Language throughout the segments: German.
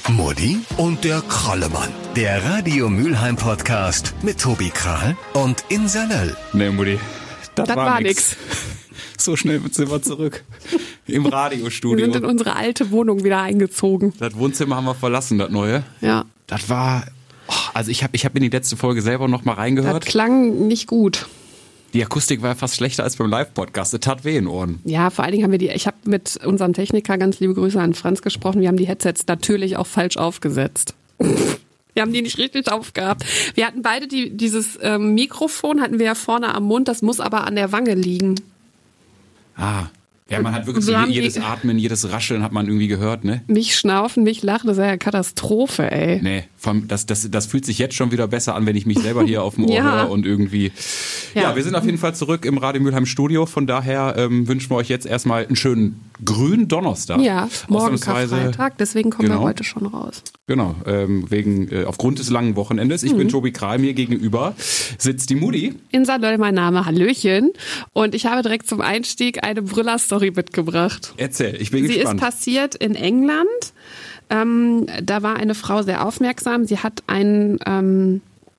Mutti und der Krallemann. Der Radio Mülheim Podcast mit Tobi Krahl und Insa Löll. Nee, Mutti, das war nix. So schnell sind wir zurück im Radiostudio. Wir sind in unsere alte Wohnung wieder eingezogen. Das Wohnzimmer haben wir verlassen, das neue. Ja. Das war, also ich hab in die letzte Folge selber noch mal reingehört. Das klang nicht gut. Die Akustik war ja fast schlechter als beim Live-Podcast. Das tat weh in Ohren. Ja, vor allen Dingen haben ich habe mit unserem Techniker, ganz liebe Grüße an Franz, gesprochen. Wir haben die Headsets natürlich auch falsch aufgesetzt. Wir haben die nicht richtig aufgehabt. Wir hatten beide dieses Mikrofon hatten wir ja vorne am Mund, das muss aber an der Wange liegen. Ah, ja, man hat wirklich jedes Atmen, jedes Rascheln hat man irgendwie gehört, ne? Mich schnaufen, mich lachen, das ist ja eine Katastrophe, ey. Nee, das fühlt sich jetzt schon wieder besser an, wenn ich mich selber hier auf dem Ohr höre und irgendwie... Ja, wir sind auf jeden Fall zurück im Radio Mülheim Studio, von daher wünschen wir euch jetzt erstmal einen schönen grünen Donnerstag. Ja, morgen Karfreitag, deswegen kommen wir heute schon raus. Genau, aufgrund des langen Wochenendes. Ich bin Tobi Krahl, mir gegenüber sitzt die Mutti. Insa Löll, mein Name, Hallöchen. Und ich habe direkt zum Einstieg eine Brüller-Story mitgebracht. Erzähl, ich bin gespannt. Sie ist passiert in England. Da war eine Frau sehr aufmerksam. Sie hat einen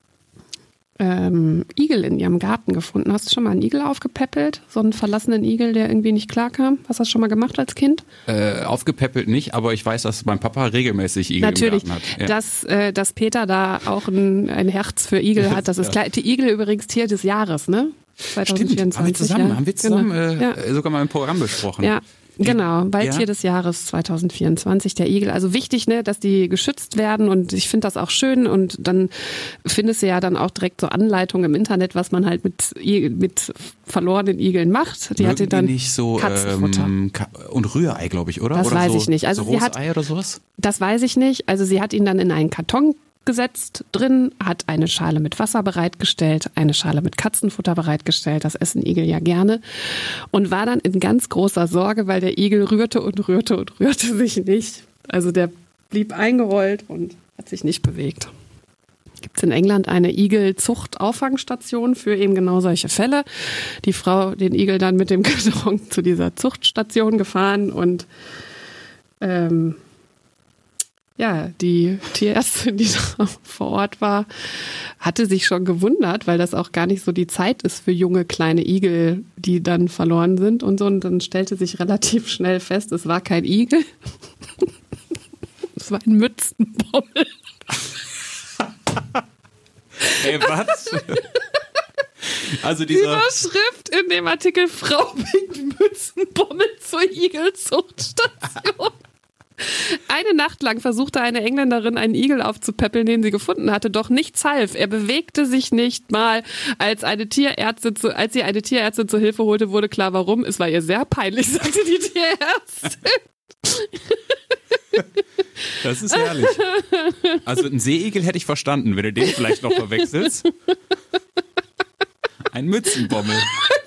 Igel in ihrem Garten gefunden. Hast du schon mal einen Igel aufgepäppelt? So einen verlassenen Igel, der irgendwie nicht klarkam? Hast du das schon mal gemacht als Kind? Aufgepäppelt nicht, aber ich weiß, dass mein Papa regelmäßig Igel Natürlich, im Garten hat. Ja. Dass Peter da auch ein Herz für Igel hat. Das ist klar. Die Igel übrigens Tier des Jahres, ne? 2024. Stimmt, haben wir zusammen genau. sogar mal im Programm besprochen. Ja. Genau, Waldtier des Jahres 2024, der Igel. Also wichtig, ne, dass die geschützt werden und ich finde das auch schön und dann findest du ja dann auch direkt so Anleitungen im Internet, was man halt mit verlorenen Igeln macht. Die hatte dann nicht so Katzenfutter. Und Rührei, glaube ich, oder? Das oder weiß so, ich nicht. Also so sie hat Rosei oder sowas? Das weiß ich nicht. Also sie hat ihn dann in einen Karton gesetzt drin, hat eine Schale mit Wasser bereitgestellt, eine Schale mit Katzenfutter bereitgestellt, das essen Igel ja gerne, und war dann in ganz großer Sorge, weil der Igel rührte sich nicht. Also der blieb eingerollt und hat sich nicht bewegt. Gibt es in England eine Igel-Zucht-Auffangstation für eben genau solche Fälle. Die Frau, den Igel dann mit dem Karton zu dieser Zuchtstation gefahren und ja, die Tierärztin, die da vor Ort war, hatte sich schon gewundert, weil das auch gar nicht so die Zeit ist für junge kleine Igel, die dann verloren sind und so. Und dann stellte sich relativ schnell fest, es war kein Igel, es war ein Mützenbommel. Ey, was? Also die Überschrift in dem Artikel: Frau bringt Mützenbommel zur Igelzuchtstation. Eine Nacht lang versuchte eine Engländerin, einen Igel aufzupäppeln, den sie gefunden hatte, doch nichts half. Er bewegte sich nicht mal. Als sie eine Tierärztin zur Hilfe holte, wurde klar, warum. Es war ihr sehr peinlich, sagte die Tierärztin. Das ist herrlich. Also einen Seeigel hätte ich verstanden, wenn du den vielleicht noch verwechselst. Ein Mützenbommel.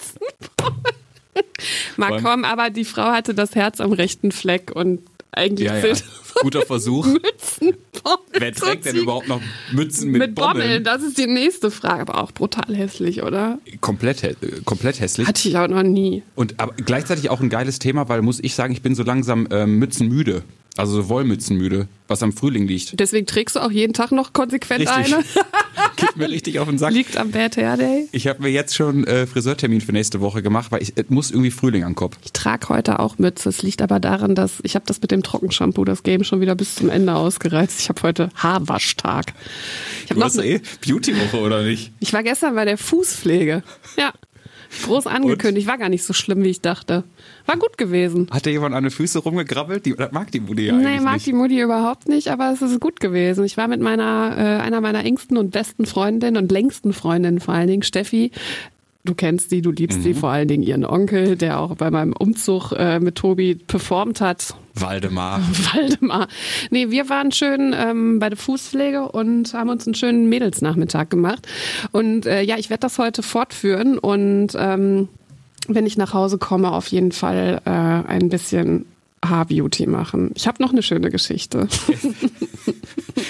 Mal komm, aber die Frau hatte das Herz am rechten Fleck und eigentlich guter Versuch. Mützenbommel. Wer trägt denn überhaupt noch Mützen mit Bommeln? Das ist die nächste Frage, aber auch brutal hässlich, oder? Komplett hässlich. Hatte ich auch noch nie. Aber gleichzeitig auch ein geiles Thema, weil muss ich sagen, ich bin so langsam mützenmüde. Also so Wollmützenmüde, was am Frühling liegt. Deswegen trägst du auch jeden Tag noch konsequent richtig. eine? Geht mir richtig auf den Sack. Liegt am Bad Hair Day. Ich habe mir jetzt schon Friseurtermin für nächste Woche gemacht, weil es muss irgendwie Frühling an den Kopf. Ich trage heute auch Mütze. Es liegt aber daran, dass ich habe das mit dem Trockenshampoo, das Game schon wieder bis zum Ende ausgereizt. Ich habe heute Haarwaschtag. Du hast Beauty-Woche, oder nicht? Ich war gestern bei der Fußpflege. Ja. Groß angekündigt, war gar nicht so schlimm, wie ich dachte. War gut gewesen. Hat da jemand an den Füßen rumgegrabbelt? Das mag die Mutti ja eigentlich nicht. Nee, mag die Mutti überhaupt nicht, aber es ist gut gewesen. Ich war mit einer meiner engsten und besten Freundinnen und längsten Freundinnen vor allen Dingen, Steffi. Du kennst sie, du liebst sie, vor allen Dingen ihren Onkel, der auch bei meinem Umzug mit Tobi performt hat. Waldemar. Nee, wir waren schön bei der Fußpflege und haben uns einen schönen Mädelsnachmittag gemacht. Und ich werde das heute fortführen und wenn ich nach Hause komme, auf jeden Fall ein bisschen Haarbeauty machen. Ich habe noch eine schöne Geschichte.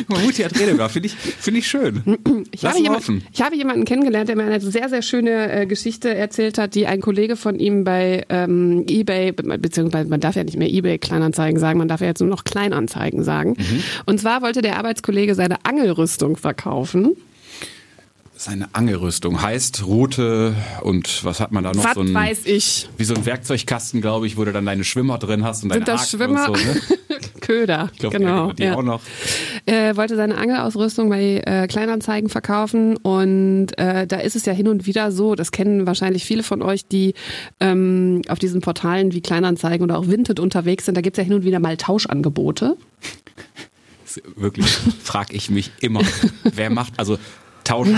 Mutti hat Redegab, finde ich schön. Ich habe jemanden kennengelernt, der mir eine sehr, sehr schöne Geschichte erzählt hat, die ein Kollege von ihm bei eBay, beziehungsweise man darf ja nicht mehr eBay Kleinanzeigen sagen, man darf ja jetzt nur noch Kleinanzeigen sagen. Und zwar wollte der Arbeitskollege seine Angelrüstung verkaufen. Seine Angelrüstung heißt Rute und was hat man da noch? Was weiß ich. Wie so ein Werkzeugkasten, glaube ich, wo du dann deine Schwimmer drin hast und deine Haken Schwimmer? Und so, ne? Köder, ich glaub, genau. Die auch noch. Wollte seine Angelausrüstung bei Kleinanzeigen verkaufen und da ist es ja hin und wieder so, das kennen wahrscheinlich viele von euch, die auf diesen Portalen wie Kleinanzeigen oder auch Vinted unterwegs sind, da gibt es ja hin und wieder mal Tauschangebote. Wirklich, frage ich mich immer, wer macht, also tauschen.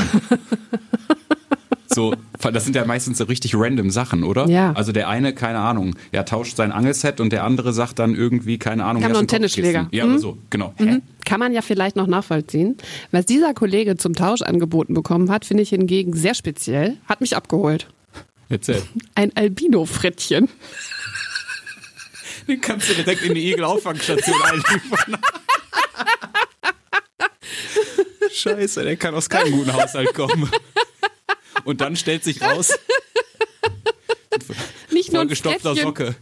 So, das sind ja meistens so richtig random Sachen, oder? Ja. Also der eine, keine Ahnung, tauscht sein Angelset und der andere sagt dann irgendwie, keine Ahnung, wir haben noch einen Tennisschläger. Ja, oder so, genau. Kann man ja vielleicht noch nachvollziehen. Was dieser Kollege zum Tausch angeboten bekommen hat, finde ich hingegen sehr speziell. Hat mich abgeholt. Erzähl. Ein Albino-Frettchen. Den kannst du direkt in die Igel-Auffangstation einliefern. Scheiße, der kann aus keinem guten Haushalt kommen. Und dann stellt sich raus, nicht nur ein gestopfter Socke.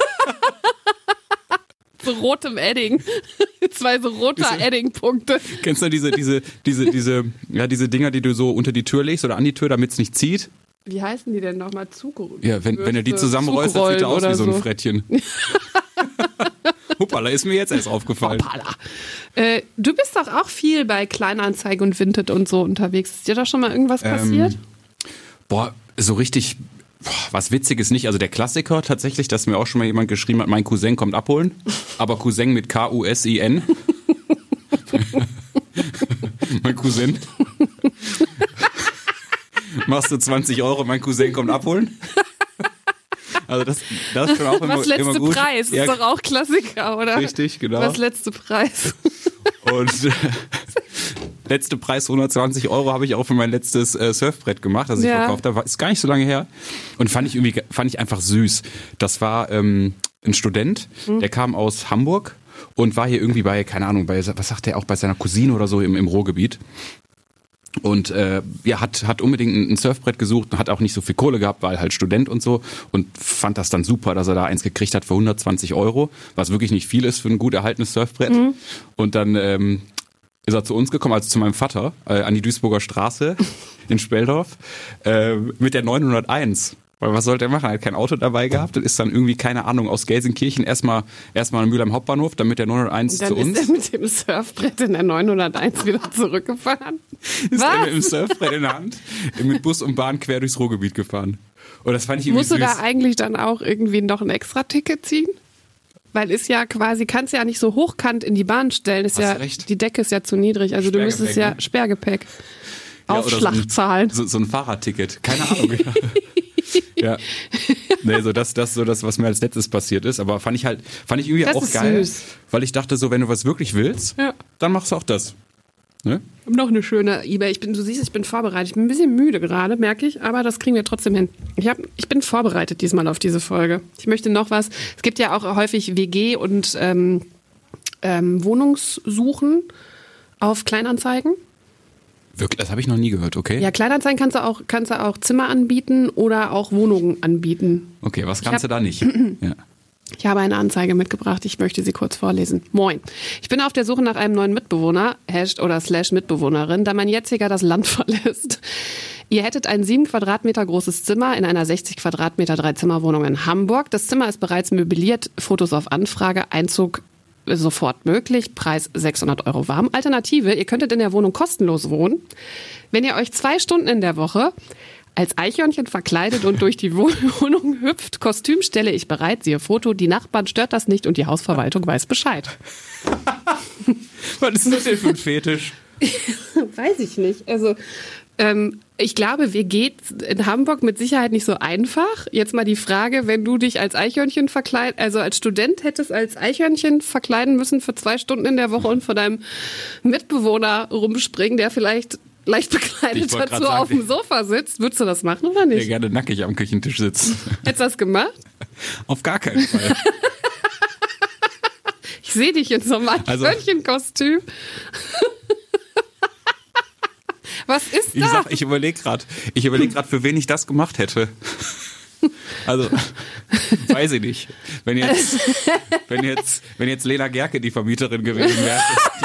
So rotem Edding. 2 so roter Edding-Punkte. Kennst du diese Dinger, die du so unter die Tür legst oder an die Tür, damit es nicht zieht? Wie heißen die denn nochmal? Zugerollt? Ja, wenn du die zusammenrollst, dann sieht er aus wie so ein Frettchen. Hoppala, ist mir jetzt erst aufgefallen. Du bist doch auch viel bei Kleinanzeigen und Vinted und so unterwegs. Ist dir da schon mal irgendwas passiert? So richtig was Witziges nicht. Also der Klassiker tatsächlich, dass mir auch schon mal jemand geschrieben hat, mein Cousin kommt abholen. Aber Cousin mit K-U-S-I-N. Mein Cousin. Machst du 20 €, mein Cousin kommt abholen. Also das ist schon auch immer gut. Was letzte Preis, ist doch auch Klassiker, oder? Richtig, genau. Was letzte Preis? Und letzte Preis 120 € habe ich auch für mein letztes Surfbrett gemacht, das ich verkauft habe. Ist gar nicht so lange her. Und fand ich einfach süß. Das war ein Student, der kam aus Hamburg und war hier irgendwie bei, keine Ahnung, was sagt der, auch bei seiner Cousine oder so im Ruhrgebiet. Und hat unbedingt ein Surfbrett gesucht und hat auch nicht so viel Kohle gehabt, weil halt Student und so, und fand das dann super, dass er da eins gekriegt hat für 120 €, was wirklich nicht viel ist für ein gut erhaltenes Surfbrett. Und dann ist er zu uns gekommen, also zu meinem Vater, an die Duisburger Straße in Speldorf, mit der 901. Weil was sollte er machen? Er hat kein Auto dabei gehabt und ist dann irgendwie, keine Ahnung, aus Gelsenkirchen erstmal in Mülheim Hauptbahnhof, dann mit der 901 zu uns. Dann ist er mit dem Surfbrett in der 901 wieder zurückgefahren. Ist er mit dem Surfbrett in der Hand mit Bus und Bahn quer durchs Ruhrgebiet gefahren. Und das fand ich irgendwie süß. Musst du da eigentlich dann auch irgendwie noch ein Extra-Ticket ziehen? Weil ist ja quasi, kannst ja nicht so hochkant in die Bahn stellen, ist ja, die Decke ist ja zu niedrig, also du müsstest ja Sperrgepäck, Aufschlag zahlen. So ein Fahrradticket, keine Ahnung. Ja. Nee, das, was mir als letztes passiert ist. Aber fand ich irgendwie das auch geil. Süß. Weil ich dachte so, wenn du was wirklich willst, dann machst du auch das. Ne? Noch eine schöne eBay. Du siehst, ich bin vorbereitet. Ich bin ein bisschen müde gerade, merke ich. Aber das kriegen wir trotzdem hin. Ich bin vorbereitet diesmal auf diese Folge. Ich möchte noch was. Es gibt ja auch häufig WG- und Wohnungssuchen auf Kleinanzeigen. Wirklich? Das habe ich noch nie gehört, okay. Ja, Kleinanzeigen kannst du auch Zimmer anbieten oder auch Wohnungen anbieten. Okay, was kannst du da nicht? Ja. Ich habe eine Anzeige mitgebracht, ich möchte sie kurz vorlesen. Moin. Ich bin auf der Suche nach einem neuen Mitbewohner, /Mitbewohnerin, da mein jetziger das Land verlässt. Ihr hättet ein 7 Quadratmeter großes Zimmer in einer 60 Quadratmeter 3-Zimmer-Wohnung in Hamburg. Das Zimmer ist bereits möbliert, Fotos auf Anfrage, Einzug sofort möglich, Preis 600 € warm. Alternative, ihr könntet in der Wohnung kostenlos wohnen, wenn ihr euch 2 Stunden in der Woche als Eichhörnchen verkleidet und durch die Wohnung hüpft. Kostüm stelle ich bereit, siehe Foto. Die Nachbarn stört das nicht und die Hausverwaltung weiß Bescheid. Was ist das denn für ein Fetisch? Weiß ich nicht. Also ich glaube, WG in Hamburg mit Sicherheit nicht so einfach. Jetzt mal die Frage, wenn du dich als Eichhörnchen also als Student hättest als Eichhörnchen verkleiden müssen für 2 Stunden in der Woche und vor deinem Mitbewohner rumspringen, der vielleicht leicht bekleidet dazu auf dem Sofa sitzt. Würdest du das machen oder nicht? Ja, gerne nackig am Küchentisch sitzen. Hättest du das gemacht? Auf gar keinen Fall. Ich sehe dich in so einem Eichhörnchenkostüm. Was ist das? Ich überlege gerade, für wen ich das gemacht hätte. Also, weiß ich nicht. Wenn jetzt Lena Gerke die Vermieterin gewesen wäre,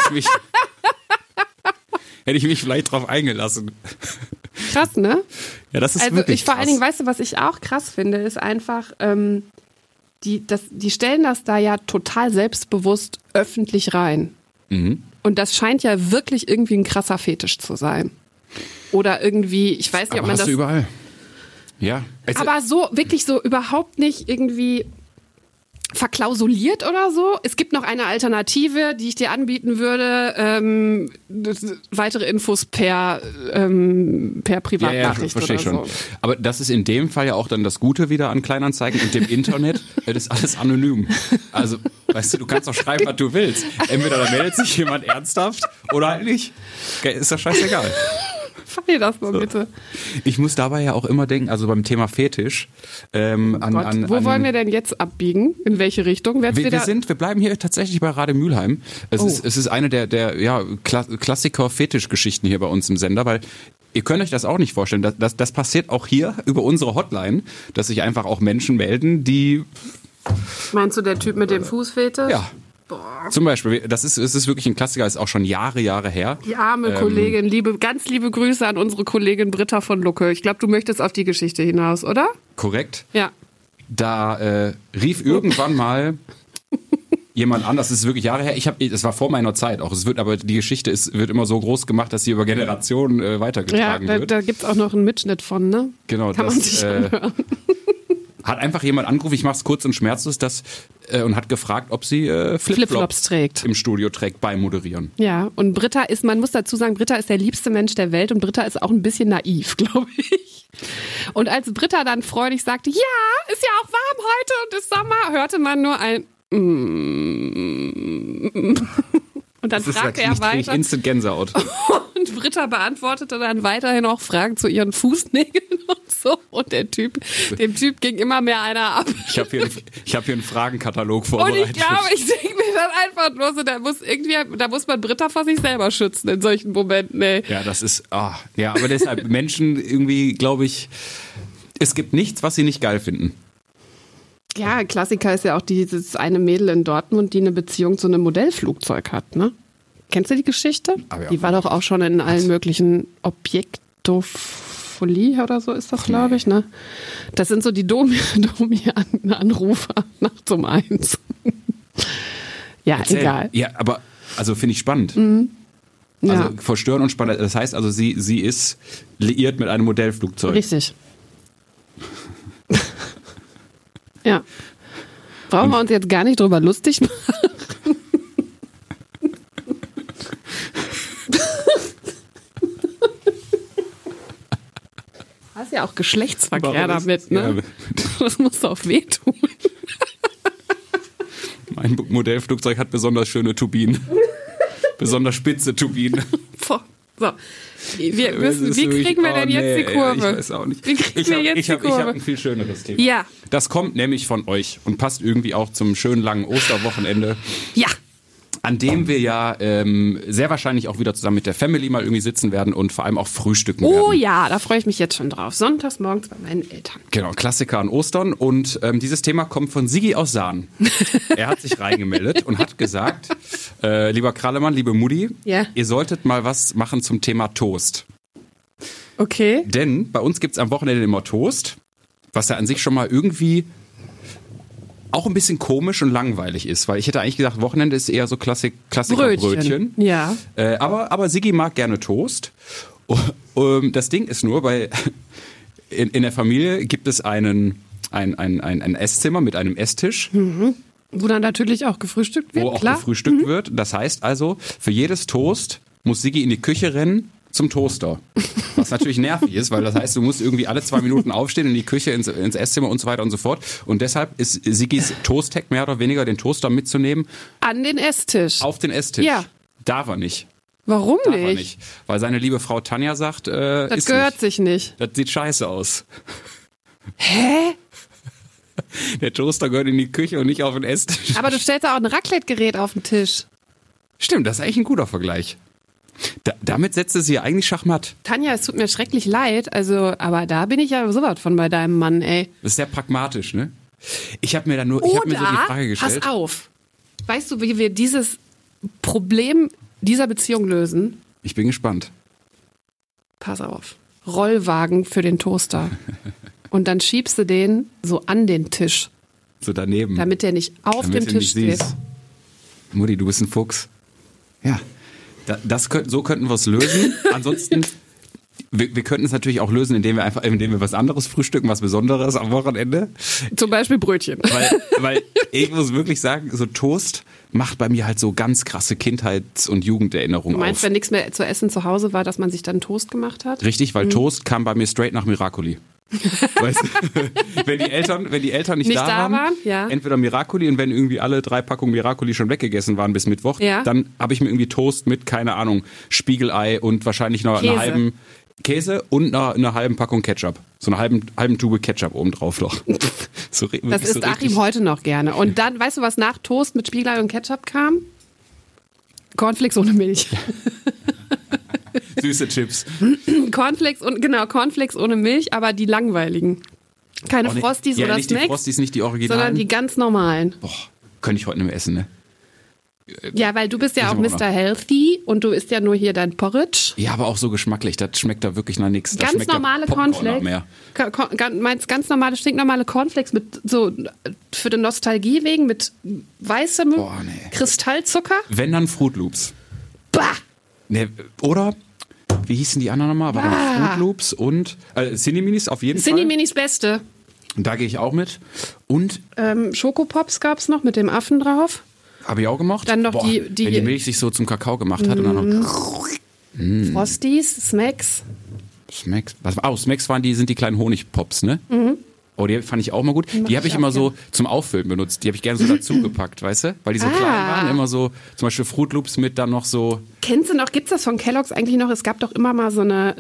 hätte ich mich vielleicht drauf eingelassen. Krass, ne? Ja, das ist also wirklich vor krass. allen Dingen, weißt du, was ich auch krass finde, ist einfach, die stellen das da ja total selbstbewusst öffentlich rein. Mhm. Und das scheint ja wirklich irgendwie ein krasser Fetisch zu sein. Oder irgendwie, ich weiß nicht, ob man hast das... du überall. Ja. Aber so, wirklich so überhaupt nicht irgendwie verklausuliert oder so. Es gibt noch eine Alternative, die ich dir anbieten würde. Weitere Infos per Privatnachricht verstehe ich oder schon. so. Aber das ist in dem Fall ja auch dann das Gute wieder an Kleinanzeigen und dem Internet. Das ist alles anonym. Also, weißt du kannst doch schreiben, was du willst. Entweder da meldet sich jemand ernsthaft oder halt nicht. Ist das scheißegal. Feier das mal bitte. Ich muss dabei ja auch immer denken, also beim Thema Fetisch. Wo wollen wir denn jetzt abbiegen? In welche Richtung? Wir bleiben hier tatsächlich bei Radio Mülheim. Es ist eine der Klassiker-Fetisch-Geschichten hier bei uns im Sender, weil ihr könnt euch das auch nicht vorstellen. Das passiert auch hier über unsere Hotline, dass sich einfach auch Menschen melden, die... Meinst du der Typ mit dem Fußfetisch? Ja. Zum Beispiel, es ist wirklich ein Klassiker, ist auch schon Jahre her. Die arme Kollegin, ganz liebe Grüße an unsere Kollegin Britta von Lucke. Ich glaube, du möchtest auf die Geschichte hinaus, oder? Korrekt. Ja. Da rief irgendwann mal jemand an, das ist wirklich Jahre her, das war vor meiner Zeit auch, aber die Geschichte wird immer so groß gemacht, dass sie über Generationen weitergetragen wird. Da gibt es auch noch einen Mitschnitt von, ne? Genau. Kann man sich anhören. Hat einfach jemand angerufen, ich mache es kurz und schmerzlos, und hat gefragt, ob sie Flipflops trägt. Im Studio trägt beim Moderieren. Ja, und Britta man muss dazu sagen, Britta ist der liebste Mensch der Welt und Britta ist auch ein bisschen naiv, glaube ich. Und als Britta dann freudig sagte, ja, ist ja auch warm heute und ist Sommer, hörte man nur ein Und dann fragte er weiter. Instant Gänsehaut. Und Britta beantwortete dann weiterhin auch Fragen zu ihren Fußnägeln und so. Und dem Typ ging immer mehr einer ab. Ich hab hier einen Fragenkatalog vorbereitet. Und ich glaube, ich denke mir dann einfach nur so, da muss man Britta vor sich selber schützen in solchen Momenten, ey. Ja, das ist, aber deshalb Menschen irgendwie, glaube ich, es gibt nichts, was sie nicht geil finden. Ja, Klassiker ist ja auch dieses eine Mädel in Dortmund, die eine Beziehung zu einem Modellflugzeug hat, ne? Kennst du die Geschichte? Die war doch auch schon in allen möglichen Objektophilie oder so ist das, glaube ich, ne? Das sind so die Domi-Anrufer nachts um 1. Ja, Erzähl. Egal. Ja, aber, also finde ich spannend. Mhm. Ja. Also verstörend und spannend. Das heißt also, sie ist liiert mit einem Modellflugzeug. Richtig. Ja. Brauchen wir uns jetzt gar nicht drüber lustig machen? Hast ja auch Geschlechtsverkehr damit, ne? Ja. Das muss doch wehtun. Mein Modellflugzeug hat besonders schöne Turbinen. Besonders spitze Turbinen. So. Wie kriegen wir denn jetzt die Kurve? Ich weiß auch nicht. Wie kriegen wir jetzt die Kurve? Ich habe ein viel schöneres Thema. Ja. Das kommt nämlich von euch und passt irgendwie auch zum schönen langen Osterwochenende. Ja. An dem wir ja sehr wahrscheinlich auch wieder zusammen mit der Family mal irgendwie sitzen werden und vor allem auch frühstücken werden. Oh ja, da freue ich mich jetzt schon drauf. Sonntags morgens bei meinen Eltern. Genau, Klassiker an Ostern. Und dieses Thema kommt von Sigi aus Sahn. Er hat sich reingemeldet und hat gesagt, lieber Krallemann, liebe Mutti, ihr solltet mal was machen zum Thema Toast. Okay. Denn bei uns gibt's am Wochenende immer Toast, was ja an sich schon mal irgendwie auch ein bisschen komisch und langweilig ist, weil ich hätte eigentlich gesagt, Wochenende ist eher so Klassiker-Brötchen. Ja. Aber Sigi mag gerne Toast. Das Ding ist nur, weil in der Familie gibt es ein Esszimmer mit einem Esstisch. Mhm. Wo dann natürlich auch gefrühstückt wird, Wo auch gefrühstückt wird. Das heißt also, für jedes Toast muss Sigi in die Küche rennen zum Toaster. Was natürlich nervig ist, weil das heißt, du musst irgendwie alle 2 Minuten aufstehen in die Küche, ins Esszimmer und so weiter und so fort. Und deshalb ist Sigis Toast-Hack mehr oder weniger, den Toaster mitzunehmen. An den Esstisch. Auf den Esstisch. Ja. Darf er nicht. Warum Darf nicht? er nicht. Weil seine liebe Frau Tanja sagt, das gehört sich nicht. Das sieht scheiße aus. Hä? Der Toaster gehört in die Küche und nicht auf den Esstisch. Aber du stellst auch ein Raclette-Gerät auf den Tisch. Stimmt, das ist eigentlich ein guter Vergleich. Damit setzt sie ja eigentlich Schachmatt. Tanja, es tut mir schrecklich leid, aber da bin ich ja sowas von bei deinem Mann, ey. Das ist sehr pragmatisch, ne? Ich habe mir so die Frage gestellt. Pass auf. Weißt du, wie wir dieses Problem dieser Beziehung lösen? Ich bin gespannt. Pass auf. Rollwagen für den Toaster. Und dann schiebst du den so an den Tisch. So daneben. Damit der nicht auf dem Tisch steht. Mutti, du bist ein Fuchs. Ja. So könnten wir es lösen. Ansonsten, wir könnten es natürlich auch lösen, indem wir was anderes frühstücken, was Besonderes am Wochenende. Zum Beispiel Brötchen. Weil ich muss wirklich sagen, so Toast macht bei mir halt so ganz krasse Kindheits- und Jugenderinnerungen auf. Du meinst, wenn nichts mehr zu essen zu Hause war, dass man sich dann Toast gemacht hat? Richtig, weil Toast kam bei mir straight nach Miracoli. Weißt du? wenn die Eltern nicht da waren, ja. Entweder Miracoli, und wenn irgendwie alle 3 Packungen Miracoli schon weggegessen waren bis Mittwoch, ja. Dann habe ich mir irgendwie Toast mit, keine Ahnung, Spiegelei und wahrscheinlich noch einer halben Käse und einer halben Packung Ketchup. So eine halben Tube Ketchup obendrauf noch. Das isst Achim heute noch gerne. Und dann, weißt du, was nach Toast mit Spiegelei und Ketchup kam? Cornflakes ohne Milch. Süße Chips. Cornflakes ohne Milch, aber die langweiligen. Keine Frosties oder nicht Snacks. Die Frosties, nicht die Originalen. Sondern die ganz normalen. Boah, könnte ich heute nicht mehr essen, ne? Ja, weil du bist ja auch Mr. Healthy und du isst ja nur hier dein Porridge. Ja, aber auch so geschmacklich, das schmeckt da wirklich nach nichts. Ganz normale Cornflakes. Meinst ganz normale, stinknormale Cornflakes mit so für die Nostalgie wegen mit weißem Kristallzucker? Wenn dann Fruit Loops. Bah! Ne, oder wie hießen die anderen nochmal? War dann Fruit Loops und Cineminis auf jeden Fall. Cineminis Beste. Und da gehe ich auch mit. Und Schokopops gab's noch mit dem Affen drauf. Habe ich auch gemacht. Dann noch wenn die Milch sich so zum Kakao gemacht hat. Und dann noch Frosties, Smacks. Smacks sind die kleinen Honigpops, ne? Mhm. Oh, die fand ich auch mal gut. Die habe ich immer so zum Auffüllen benutzt. Die habe ich gerne so dazu gepackt, weißt du? Weil die so klein waren. Immer so, zum Beispiel Fruit Loops mit dann noch so. Kennst du noch, gibt's das von Kellogg's eigentlich noch? Es gab doch immer mal so eine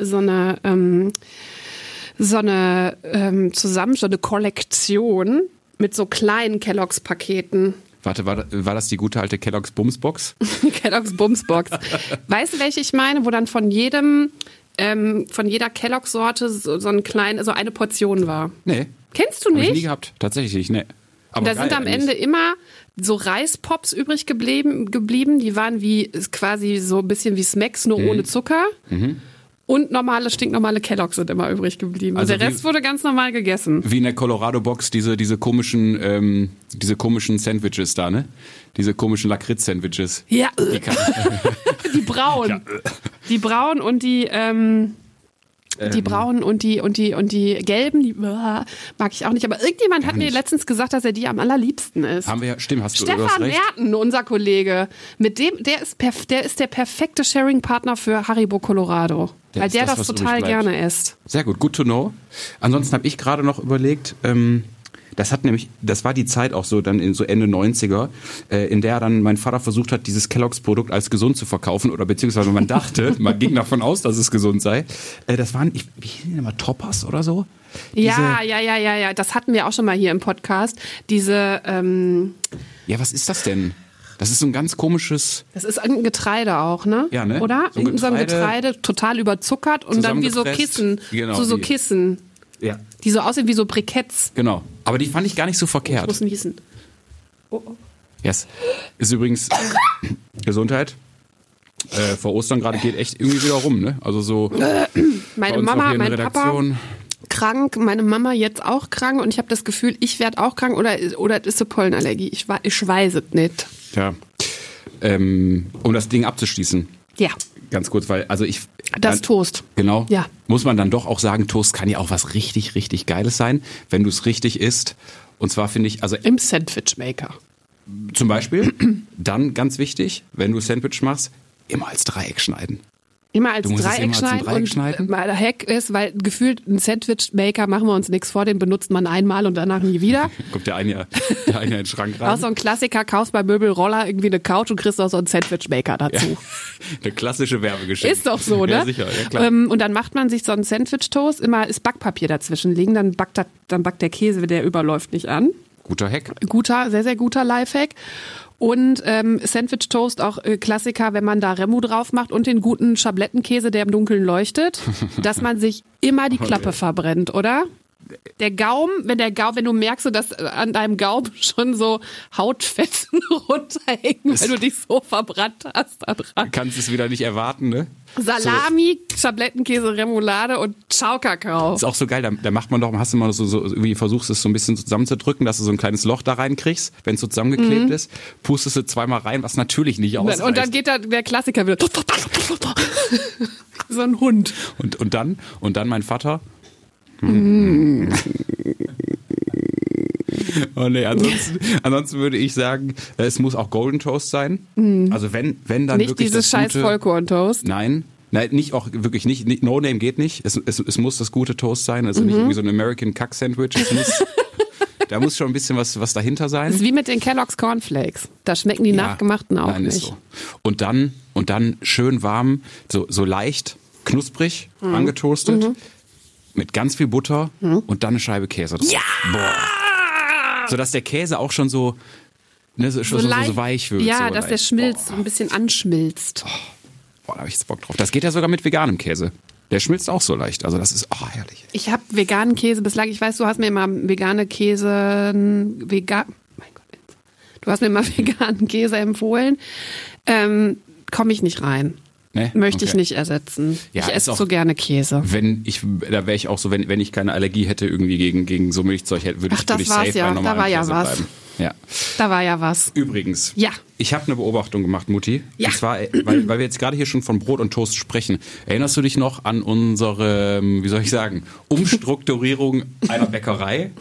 Kollektion mit so kleinen Kellogg's-Paketen. Warte, war das die gute alte Kellogg's Bumsbox? Kellogg's Bumsbox. Weißt du, welche ich meine? Wo dann von jeder Kellogg-Sorte so eine Portion war. Nee. Kennst du nicht? Hab ich nie gehabt. Tatsächlich nicht, nee. Aber da sind am Ende immer so Reispops übrig geblieben. Die waren quasi so ein bisschen wie Smacks, nur ohne Zucker. Mhm. Und stinknormale Kelloggs sind immer übrig geblieben. Also der Rest wurde ganz normal gegessen. Wie in der Colorado-Box diese komischen Sandwiches da, ne? Diese komischen Lakritz-Sandwiches. Ja. Die braunen. Ja. Die braunen und die braunen und die gelben, die mag ich auch nicht. Aber irgendjemand hat mir letztens gesagt, dass er die am allerliebsten ist. Hast du Stefan Merten, unser Kollege. Der ist der perfekte Sharing-Partner für Haribo Colorado. Weil der das total gerne isst. Sehr gut, good to know. Ansonsten habe ich gerade noch überlegt, das war die Zeit auch so dann in so Ende 90er, in der dann mein Vater versucht hat, dieses Kellogg's-Produkt als gesund zu verkaufen oder beziehungsweise man ging davon aus, dass es gesund sei. Das waren, wie hießen die immer, Toppers oder so? Ja, das hatten wir auch schon mal hier im Podcast. Ja, was ist das denn? Das ist so ein ganz komisches... Das ist ein Getreide auch, ne? Ja, ne? Oder? So ein Getreide, total überzuckert und dann wie so Kissen. Genau, so Kissen. Ja. Die so aussehen wie so Briketts. Genau. Aber die fand ich gar nicht so verkehrt. Ich muss niesen. Oh. Yes. Ist übrigens Gesundheit. Vor Ostern gerade geht echt irgendwie wieder rum, ne? Also so... Meine Mama, mein Papa krank, meine Mama jetzt auch krank und ich habe das Gefühl, ich werde auch krank oder es ist eine Pollenallergie. Ich weiß es nicht. Ja. Um das Ding abzuschließen. Ja. Ganz kurz, weil Toast. Genau. Ja. Muss man dann doch auch sagen, Toast kann ja auch was richtig, richtig Geiles sein, wenn du es richtig isst. Und zwar finde ich, im Sandwichmaker. Zum Beispiel, dann ganz wichtig, wenn du Sandwich machst, immer als Dreieck schneiden. Immer als Dreieck schneiden. Der Hack ist, weil gefühlt ein Sandwich-Maker, machen wir uns nichts vor, den benutzt man einmal und danach nie wieder. Kommt der eine in den Schrank rein. Auch so ein Klassiker, kaufst bei Möbelroller irgendwie eine Couch und kriegst auch so einen Sandwich-Maker dazu. Ja, eine klassische Werbegeschichte. Ist doch so, ne? Ja, sicher, ja klar. Und dann macht man sich so einen Sandwich-Toast, immer ist Backpapier dazwischen liegen, dann backt der Käse, der überläuft nicht an. Guter Hack. Sehr, sehr guter Lifehack. Und Sandwich Toast, auch Klassiker, wenn man da Remu drauf macht und den guten Schablettenkäse, der im Dunkeln leuchtet, dass man sich immer die Klappe verbrennt, oder? Der Gaumen, wenn du merkst, dass an deinem Gaumen schon so Hautfetzen runterhängen, weil du dich so verbrannt hast da dran. Kannst es wieder nicht erwarten, ne? Salami, Schablettenkäse, Remoulade und Ciao Kakao. Ist auch so geil, da macht man doch, hast du mal so irgendwie versuchst es so ein bisschen zusammenzudrücken, dass du so ein kleines Loch da reinkriegst, wenn es so zusammengeklebt ist, pustest du zweimal rein, was natürlich nicht ausreicht. Und dann geht da der Klassiker wieder. So ein Hund. Und dann mein Vater. Oh nee, ansonsten würde ich sagen, es muss auch Golden Toast sein. Also wenn dann nicht wirklich dieses scheiß Vollkorn-Toast. Nein, nicht auch wirklich nicht. No Name geht nicht. Es muss das gute Toast sein. Also nicht irgendwie so ein American Kack Sandwich. Da muss schon ein bisschen was dahinter sein. Das ist wie mit den Kellogg's Cornflakes. Da schmecken die nachgemachten auch nicht. Ist so. Und dann schön warm, so leicht knusprig angetoastet. Mit ganz viel Butter und dann eine Scheibe Käse drauf. Ja! Boah. Sodass der Käse auch schon so weich wird. Ja, so dass der schmilzt, so ein bisschen anschmilzt. Boah, da habe ich jetzt Bock drauf. Das geht ja sogar mit veganem Käse. Der schmilzt auch so leicht. Also das ist herrlich. Ich habe veganen Käse bislang. Ich weiß, du hast mir immer veganen Käse empfohlen. Komme ich nicht rein. Nee? Möchte ich nicht ersetzen. Ja, ich esse so gerne Käse. Da wäre ich auch so, wenn ich keine Allergie hätte irgendwie gegen so Milchzeug, würde ich safe bei normalem Käse bleiben. Ja. Da war ja was. Übrigens, ja. Ich habe eine Beobachtung gemacht, Mutti. Ja. Und zwar, weil wir jetzt gerade hier schon von Brot und Toast sprechen. Erinnerst du dich noch an unsere, Umstrukturierung einer Bäckerei?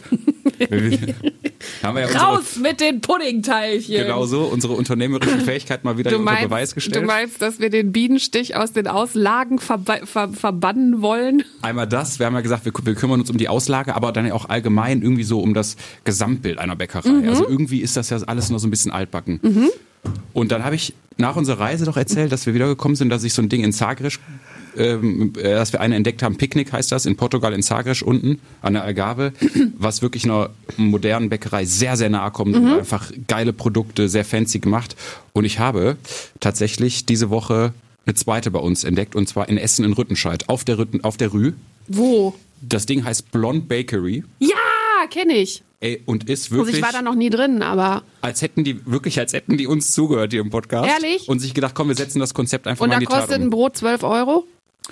Haben wir ja raus mit den Puddingteilchen! Genau so, unsere unternehmerische Fähigkeit mal wieder unter Beweis gestellt. Du meinst, dass wir den Bienenstich aus den Auslagen verbannen wollen? Einmal das, wir haben ja gesagt, wir kümmern uns um die Auslage, aber dann ja auch allgemein irgendwie so um das Gesamtbild einer Bäckerei. Also irgendwie ist das ja alles noch so ein bisschen altbacken. Und dann habe ich nach unserer Reise doch erzählt, dass wir wiedergekommen sind, dass ich so ein Ding in Sagres, dass wir eine entdeckt haben, Picknick heißt das, in Portugal in Sagres unten an der Algarve, was wirklich einer modernen Bäckerei sehr, sehr nahe kommt und einfach geile Produkte, sehr fancy gemacht. Und ich habe tatsächlich diese Woche eine zweite bei uns entdeckt, und zwar in Essen in Rüttenscheid, auf der Rü. Wo? Das Ding heißt Blonde Bakery. Ja, kenne ich. Ey, und ist wirklich... Also ich war da noch nie drin, aber... Als hätten die uns zugehört hier im Podcast. Ehrlich? Und sich gedacht, komm, wir setzen das Konzept einfach mal in die Tat um. Und da kostet ein Brot 12 €?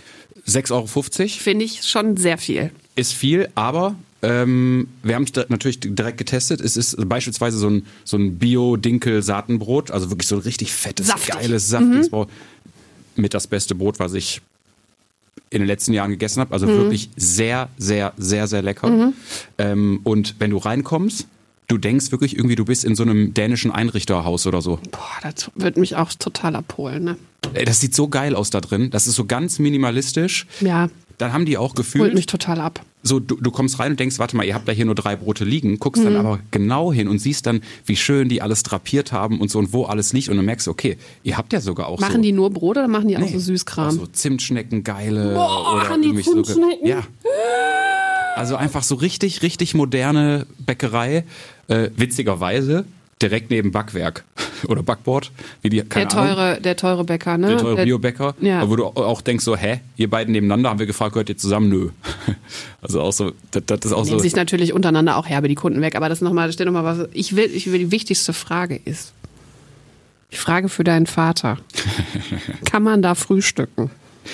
6,50 €. Finde ich schon sehr viel. Ist viel, aber wir haben es natürlich direkt getestet. Es ist beispielsweise so ein Bio-Dinkel-Saatenbrot, also wirklich so ein richtig fettes, geiles, saftiges Brot. Mit das beste Brot, was ich in den letzten Jahren gegessen habe. Also wirklich sehr, sehr, sehr, sehr lecker. Und wenn du reinkommst, du denkst wirklich irgendwie, du bist in so einem dänischen Einrichterhaus oder so. Boah, das würde mich auch total abholen, ne? Das sieht so geil aus da drin. Das ist so ganz minimalistisch. Ja. Dann haben die auch gefühlt... Holt mich total ab. So, du kommst rein und denkst, warte mal, ihr habt da hier nur 3 Brote liegen, guckst dann aber genau hin und siehst dann, wie schön die alles drapiert haben und so und wo alles liegt, und dann merkst du, okay, ihr habt ja sogar auch Machen die nur Brot oder machen die auch so Süßkram? Auch so Zimtschnecken, geile... Boah, oder machen die Zimtschnecken? Ja. Also einfach so richtig, richtig moderne Bäckerei, witzigerweise direkt neben Backwerk oder Backboard, wie die, keine Ahnung. Der teure Bäcker, ne? Der teure Biobäcker, ja. Wo du auch denkst so, ihr beiden nebeneinander, haben wir gefragt, gehört ihr zusammen? Nö. Also auch so, das ist auch so. Nehmen sich natürlich untereinander auch herbe die Kunden weg, aber das steht nochmal was, ich will, die wichtigste Frage ist, die Frage für deinen Vater. Kann man da frühstücken?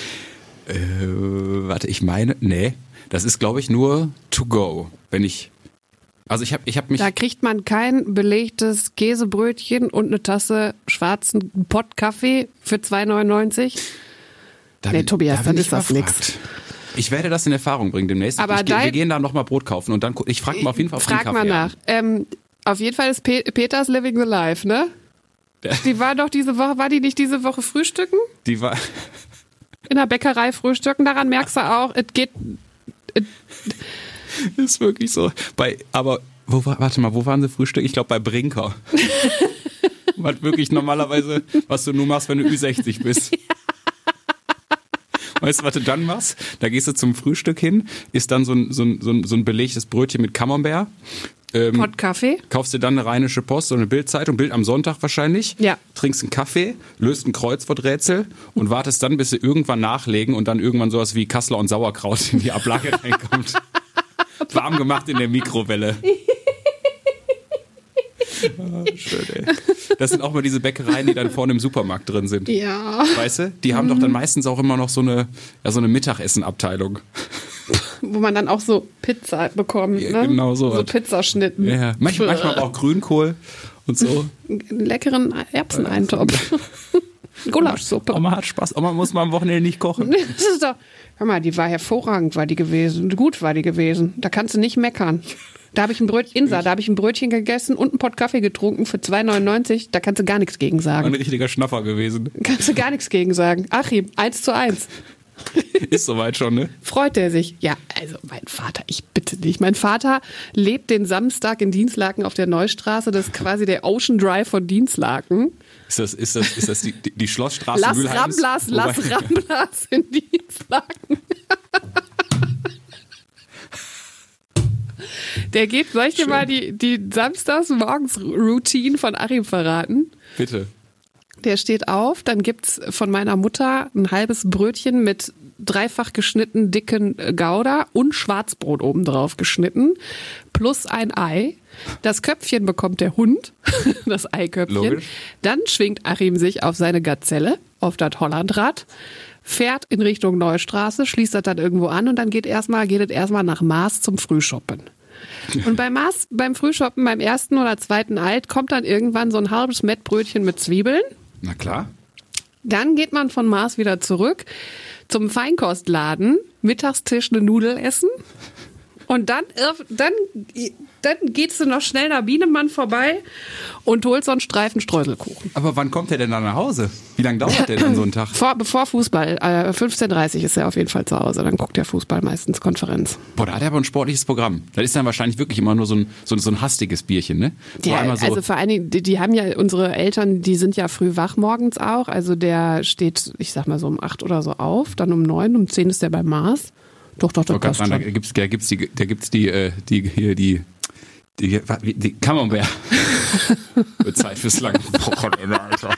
Ich meine, nee, das ist glaube ich nur to go, Also ich hab mich... Da kriegt man kein belegtes Käsebrötchen und eine Tasse schwarzen Pottkaffee für 2,99 €? Nee, Tobias, dann ist das nichts. Ich werde das in Erfahrung bringen demnächst. Wir gehen da nochmal Brot kaufen und dann... Ich frage mal auf jeden Fall auf den Kaffee. Frag mal nach. Auf jeden Fall ist Peters Living the Life, ne? Die war doch war die nicht diese Woche frühstücken? Die war... In der Bäckerei frühstücken, daran merkst du auch, es geht... Ist wirklich so. Aber wo waren sie Frühstück? Ich glaube bei Brinker. Was wirklich normalerweise, was du nur machst, wenn du Ü60 bist. Weißt du, was du dann machst? Da gehst du zum Frühstück hin, isst dann so ein belegtes Brötchen mit Camembert, Pott Kaffee. Kaufst dir dann eine Rheinische Post, so eine Bildzeitung, Bild am Sonntag wahrscheinlich. Ja. Trinkst einen Kaffee, löst ein Kreuzworträtsel und wartest dann, bis sie irgendwann nachlegen und dann irgendwann sowas wie Kassler und Sauerkraut in die Ablage reinkommt. Warm gemacht in der Mikrowelle. Schön, ey. Das sind auch mal diese Bäckereien, die dann vorne im Supermarkt drin sind. Ja. Weißt du? Die haben doch dann meistens auch immer noch so eine Mittagessenabteilung. Wo man dann auch so Pizza bekommt, ja, ne? Genau so. So Pizzaschnitten. Ja. Manchmal auch Grünkohl und so. Einen leckeren Erbseneintopf. Gulaschsuppe. Oma hat Spaß. Oma muss mal am Wochenende nicht kochen. Das ist doch, hör mal, die war hervorragend, war die gewesen. Gut war die gewesen. Da kannst du nicht meckern. Da habe ich ein Brötchen gegessen und einen Pott Kaffee getrunken für 2,99. Da kannst du gar nichts gegen sagen. Ein richtiger Schnapper gewesen. Kannst du gar nichts gegen sagen. Achim, 1:1. Ist soweit schon, ne? Freut er sich? Ja, also mein Vater, ich bitte nicht. Mein Vater lebt den Samstag in Dinslaken auf der Neustraße. Das ist quasi der Ocean Drive von Dinslaken. Ist das die Schlossstraße Las Mülheims? Ramblas in Dinslaken. Der geht, soll ich dir mal die Samstagsmorgens-Routine von Achim verraten? Bitte. Der steht auf, dann gibt's von meiner Mutter ein halbes Brötchen mit dreifach geschnitten dicken Gouda und Schwarzbrot obendrauf geschnitten, plus ein Ei. Das Köpfchen bekommt der Hund, das Eiköpfchen. Logisch. Dann schwingt Achim sich auf seine Gazelle, auf das Hollandrad, fährt in Richtung Neustraße, schließt das dann irgendwo an und dann geht es erstmal nach Maas zum Frühshoppen. Und beim Frühshoppen, beim ersten oder zweiten Alt, kommt dann irgendwann so ein halbes Mettbrötchen mit Zwiebeln. Na klar. Dann geht man von Maas wieder zurück zum Feinkostladen, Mittagstisch eine Nudel essen. Und dann gehst du noch schnell nach Bienemann vorbei und holst so einen Streifen Streuselkuchen. Aber wann kommt der denn dann nach Hause? Wie lange dauert der denn so ein Tag? Bevor Fußball, 15:30 ist er auf jeden Fall zu Hause. Dann guckt der Fußball meistens Konferenz. Boah, da hat er aber ein sportliches Programm. Das ist dann wahrscheinlich wirklich immer nur so ein hastiges Bierchen, ne? Ja, also vor allen Dingen, die haben ja, unsere Eltern, die sind ja früh wach morgens auch. Also der steht, ich sag mal so um 8 oder so auf, dann um 9, um 10 ist der beim Maß. Doch, das passt schon. Da gibt's die Camembert. Wird Zeit fürs lange Wochenende, Alter.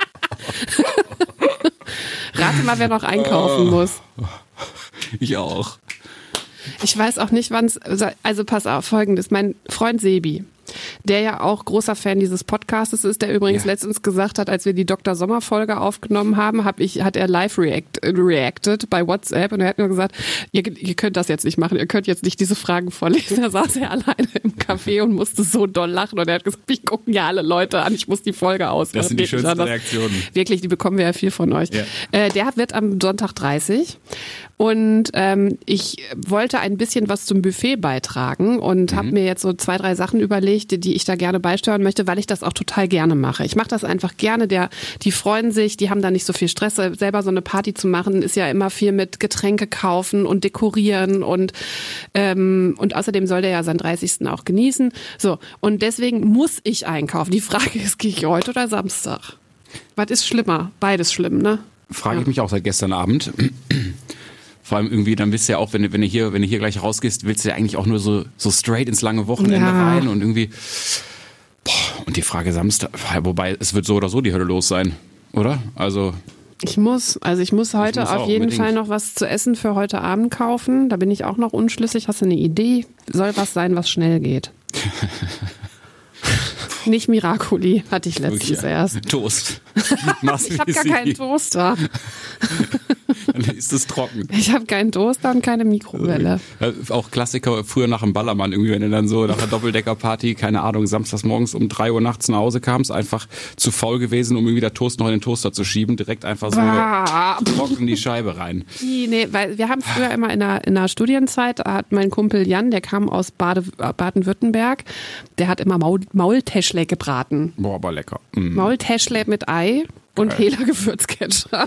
Rate mal, wer noch einkaufen muss. Ich auch. Ich weiß auch nicht, wann es, also pass auf, Folgendes. Mein Freund Sebi, der ja auch großer Fan dieses Podcastes ist, der übrigens letztens gesagt hat, als wir die Dr. Sommer-Folge aufgenommen haben, hat er live reacted bei WhatsApp und er hat nur gesagt, ihr könnt das jetzt nicht machen, ihr könnt jetzt nicht diese Fragen vorlesen. Da saß er alleine im Café und musste so doll lachen und er hat gesagt, mich gucken ja alle Leute an, ich muss die Folge ausmachen. Das sind die schönsten Reaktionen. Wirklich, die bekommen wir ja viel von euch. Ja. Der wird am Sonntag 30 und ich wollte ein bisschen was zum Buffet beitragen und habe mir jetzt so 2, 3 Sachen überlegt, die ich da gerne beisteuern möchte, weil ich das auch total gerne mache. Ich mache das einfach gerne. Die freuen sich, die haben da nicht so viel Stress. Selber so eine Party zu machen, ist ja immer viel mit Getränke kaufen und dekorieren und außerdem soll der ja seinen 30. auch genießen. So, und deswegen muss ich einkaufen. Die Frage ist, gehe ich heute oder Samstag? Was ist schlimmer? Beides schlimm, ne? Frage ich mich auch seit gestern Abend. Vor allem irgendwie, dann willst du ja auch, wenn du hier gleich rausgehst, willst du ja eigentlich auch nur so straight ins lange Wochenende rein und irgendwie, und die Frage Samstag, wobei es wird so oder so die Hölle los sein, oder? Also ich muss heute auf jeden Fall noch was zu essen für heute Abend kaufen. Da bin ich auch noch unschlüssig. Hast du eine Idee? Soll was sein, was schnell geht. Nicht Miracoli, hatte ich letztens erst. Toast. Ich habe gar keinen Toaster. Dann ist es trocken. Ich habe keinen Toaster und keine Mikrowelle. Auch Klassiker früher nach dem Ballermann, irgendwie, wenn du dann so nach der Doppeldeckerparty, keine Ahnung, samstags morgens um 3 Uhr nachts nach Hause kamst, einfach zu faul gewesen, um irgendwie der Toast noch in den Toaster zu schieben, direkt einfach so trocken die Scheibe rein. Nee, weil wir haben früher immer in der Studienzeit, hat mein Kumpel Jan, der kam aus Baden-Württemberg, der hat immer Maultäschle gebraten. Boah, aber lecker. Maultäschle mit Ei und Hela Gewürzketchup.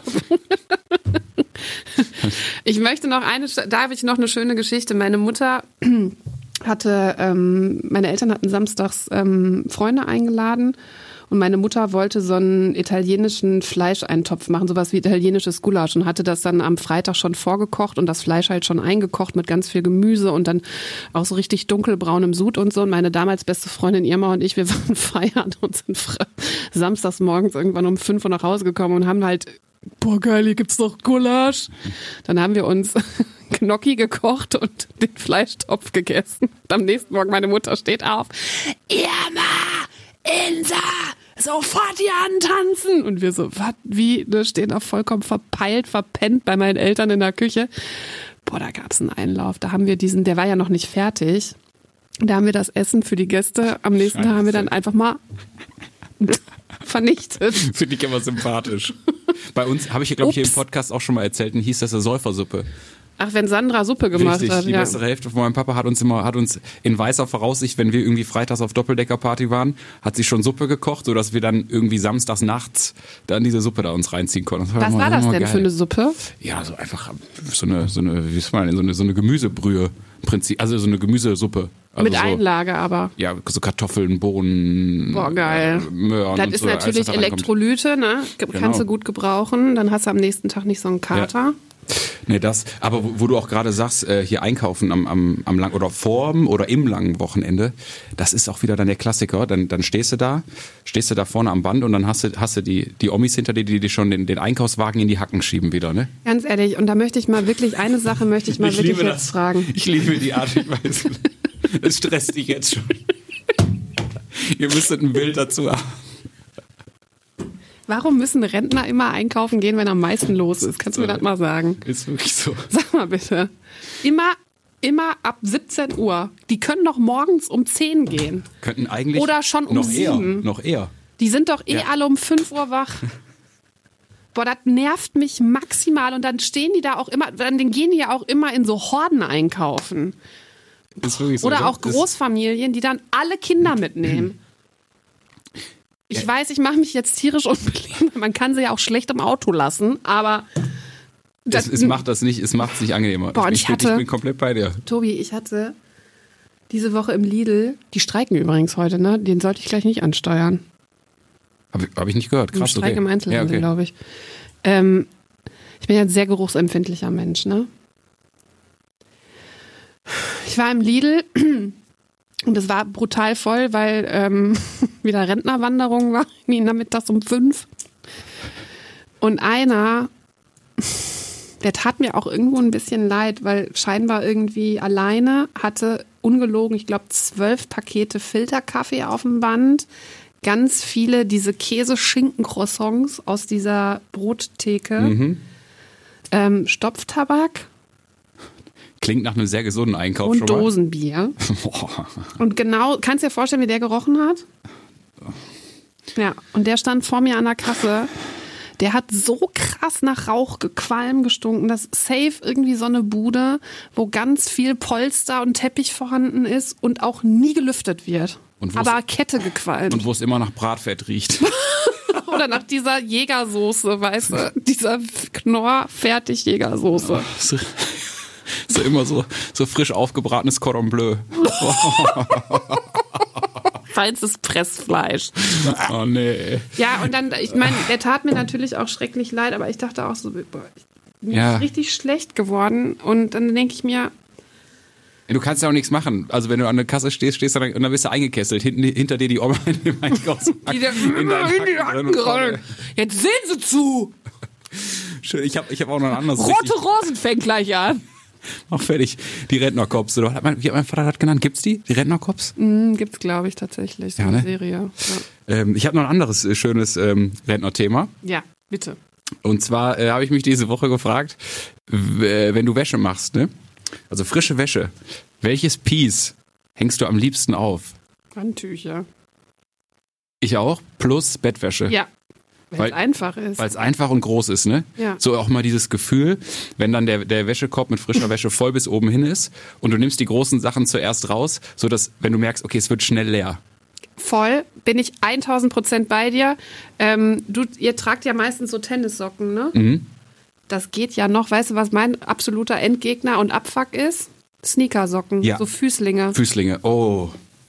Da habe ich noch eine schöne Geschichte. Meine Eltern hatten samstags Freunde eingeladen Und meine Mutter wollte so einen italienischen Fleischeintopf machen, sowas wie italienisches Gulasch und hatte das dann am Freitag schon vorgekocht und das Fleisch halt schon eingekocht mit ganz viel Gemüse und dann auch so richtig dunkelbraunem Sud und so. Und meine damals beste Freundin Irma und ich, wir waren feiern und sind samstags morgens irgendwann um 5 Uhr nach Hause gekommen und haben halt, boah geil, hier gibt's doch Gulasch. Dann haben wir uns Gnocchi gekocht und den Fleischtopf gegessen. Und am nächsten Morgen meine Mutter steht auf. Irma, Insa, sofort hier antanzen. Und wir so, was, wie? Wir stehen da vollkommen verpeilt, verpennt bei meinen Eltern in der Küche. Boah, da gab's einen Einlauf. Da haben wir der war ja noch nicht fertig. Da haben wir das Essen für die Gäste. Am nächsten Tag haben wir dann einfach mal vernichtet. Finde ich immer sympathisch. Bei uns, habe ich, glaube ich, hier im Podcast auch schon mal erzählt, hieß das eine Säufersuppe. Ach, wenn Sandra Suppe gemacht Richtig, hat. Die bessere Hälfte von meinem Papa hat uns in weißer Voraussicht, wenn wir irgendwie freitags auf Doppeldeckerparty waren, hat sie schon Suppe gekocht, sodass wir dann irgendwie samstags nachts dann diese Suppe da uns reinziehen konnten. Was war das denn geil. Für eine Suppe? Ja, so einfach so eine Gemüsebrühe. Prinzip, also so eine Gemüsesuppe. Also mit Einlage aber. Ja, so Kartoffeln, Bohnen. Boah, geil. Möhren das und ist so, natürlich Elektrolyte, ne? Kannst du gut gebrauchen. Dann hast du am nächsten Tag nicht so einen Kater. Ja. Nee, aber wo du auch gerade sagst, hier einkaufen am lang oder vorm oder im langen Wochenende, das ist auch wieder dann der Klassiker. Dann stehst du da vorne am Band und dann hast du die Omis hinter dir, die schon den Einkaufswagen in die Hacken schieben wieder, ne? Ganz ehrlich, und da möchte ich mal wirklich eine Sache jetzt fragen. Ich liebe die Art und Weise. Es stresst dich jetzt schon. Ihr müsstet ein Bild dazu haben. Warum müssen Rentner immer einkaufen gehen, wenn am meisten los ist? Kannst du mir das mal sagen? Ist wirklich so. Sag mal bitte. Immer ab 17 Uhr. Die können doch morgens um 10 gehen. Könnten eigentlich oder schon um 7. Noch eher. Die sind doch alle um 5 Uhr wach. Boah, das nervt mich maximal. Und dann stehen die da auch immer, dann gehen die ja auch immer in so Horden einkaufen. Ist wirklich so. Oder auch Großfamilien, die dann alle Kinder mitnehmen. Ich weiß, ich mache mich jetzt tierisch unbeliebt. Man kann sie ja auch schlecht im Auto lassen, aber es macht es nicht angenehmer. Boah, ich bin komplett bei dir. Tobi, ich hatte diese Woche im Lidl, die streiken übrigens heute, ne? Den sollte ich gleich nicht ansteuern. Hab ich nicht gehört. Krass, Streik im Einzelhandel, glaube ich. Ich bin ja ein sehr geruchsempfindlicher Mensch, ne? Ich war im Lidl und es war brutal voll, weil wieder Rentnerwanderung war, irgendwie nachmittags um 5. Und einer, der tat mir auch irgendwo ein bisschen leid, weil scheinbar irgendwie alleine hatte, ungelogen, ich glaube 12 Pakete Filterkaffee auf dem Band, ganz viele diese Käse-Schinken-Croissants aus dieser Brottheke, Stopftabak. Klingt nach einem sehr gesunden Einkauf und schon mal. Dosenbier. Und genau, kannst du dir vorstellen, wie der gerochen hat? Ja, und der stand vor mir an der Kasse. Der hat so krass nach Rauch gequalm gestunken, dass safe irgendwie so eine Bude, wo ganz viel Polster und Teppich vorhanden ist und auch nie gelüftet wird. Aber Kette gequalmt. Und wo es immer nach Bratfett riecht. Oder nach dieser Jägersoße, weißt du? Dieser Knorr-Fertig-Jägersoße. So immer so frisch aufgebratenes Cordon Bleu. Feinstes Pressfleisch. Oh nee. Ja, und dann, ich meine, der tat mir natürlich auch schrecklich leid, aber ich dachte auch so, mir ist richtig schlecht geworden. Und dann denke ich mir, du kannst ja auch nichts machen. Also wenn du an der Kasse stehst und dann bist du eingekesselt. Hinter dir die Oma in dem Einkaufswagen. Die Hacken gerollt. Jetzt sehen sie zu. Schön, ich hab auch noch ein anderes. Rote Rosen fängt gleich an. Auch fertig. Die Rentnerkops. Wie hat mein Vater das genannt? Gibt's die? Die Rentnerkops? Gibt's, glaube ich, tatsächlich. So eine Serie. Ja. Ich habe noch ein anderes schönes Rentnerthema. Ja, bitte. Und zwar habe ich mich diese Woche gefragt, wenn du Wäsche machst, ne? Also frische Wäsche. Welches Piece hängst du am liebsten auf? Handtücher. Ich auch. Plus Bettwäsche. Ja. Weil es einfach ist. Weil es einfach und groß ist, ne? Ja. So auch mal dieses Gefühl, wenn dann der Wäschekorb mit frischer Wäsche voll bis oben hin ist und du nimmst die großen Sachen zuerst raus, sodass, wenn du merkst, okay, es wird schnell leer. Voll, bin ich 1000% bei dir. Ihr tragt ja meistens so Tennissocken, ne? Mhm. Das geht ja noch. Weißt du, was mein absoluter Endgegner und Abfuck ist? Sneakersocken, ja. so Füßlinge. Füßlinge, oh.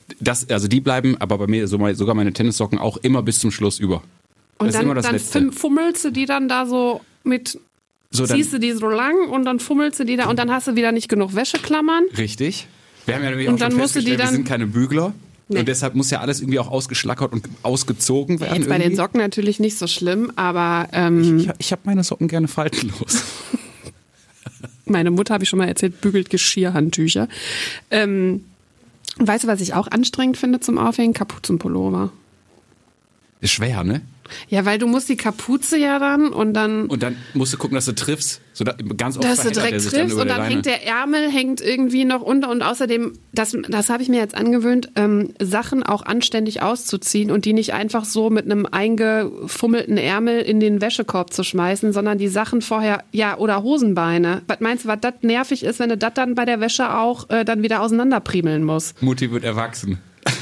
Also die bleiben, aber bei mir sogar meine Tennissocken auch immer bis zum Schluss über. Und dann fummelst du die dann da so mit, ziehst du die so lang und dann fummelst du die da und dann hast du wieder nicht genug Wäscheklammern. Richtig. Wir haben ja nämlich auch schon festgestellt, wir sind keine Bügler. Nee. Und deshalb muss ja alles irgendwie auch ausgeschlackert und ausgezogen werden. Jetzt bei den Socken natürlich nicht so schlimm, aber... Ich habe meine Socken gerne faltenlos. Meine Mutter, habe ich schon mal erzählt, bügelt Geschirrhandtücher. Weißt du, was ich auch anstrengend finde zum Aufhängen? Kapuzenpullover. Ist schwer, ne? Ja, weil du musst die Kapuze ja dann und dann musst du gucken, dass du triffst. So ganz oft dass du direkt triffst und dann hängt der Ärmel irgendwie noch unter und außerdem, das habe ich mir jetzt angewöhnt, Sachen auch anständig auszuziehen und die nicht einfach so mit einem eingefummelten Ärmel in den Wäschekorb zu schmeißen, sondern die Sachen vorher, oder Hosenbeine. Was meinst du, was das nervig ist, wenn du das dann bei der Wäsche auch dann wieder auseinanderpriemeln musst? Mutti wird erwachsen.